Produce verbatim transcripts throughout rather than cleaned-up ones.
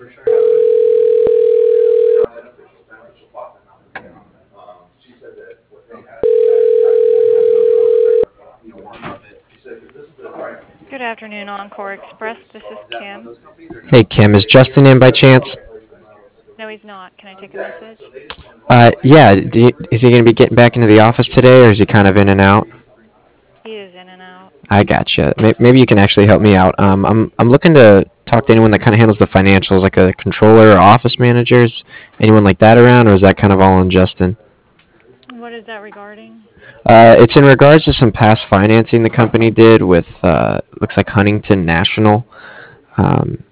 Good afternoon, Encore Express. This is Kim. Hey Kim, is Justin in by chance? No, he's not. Can I take a message? Uh, yeah. Do you, is he going to be getting back into the office today, or is he kind of in and out? He is in and out. I gotcha. May- Maybe you can actually help me out. Um, I'm I'm looking to talk to anyone that kind of handles the financials, like a controller or office managers. Anyone like that around, or is that kind of all on Justin? What is that regarding? Uh, it's in regards to some past financing the company did with uh, looks like Huntington National. Um,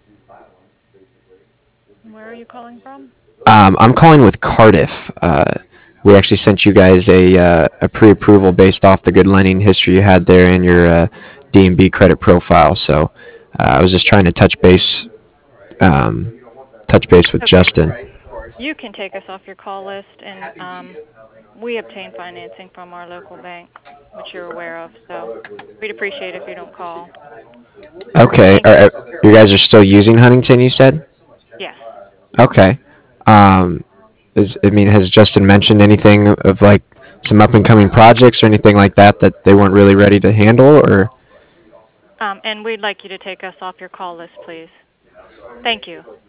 Where are you calling from? um, I'm calling with Cardiff. Uh, we actually sent you guys a uh, a pre-approval based off the good lending history you had there in your uh, D and B credit profile. So uh, I was just trying to touch base um, touch base with Okay. Justin. You can take us off your call list, and um, we obtain financing from our local bank, which you're aware of. So we'd appreciate it if you don't call. Okay, Thank are, you. are- you guys are still using Huntington? You said. Yes. Okay. Um, is I mean, has Justin mentioned anything of like some up and coming projects or anything like that that they weren't really ready to handle, or? Um, and we'd like you to take us off your call list, please. Thank you.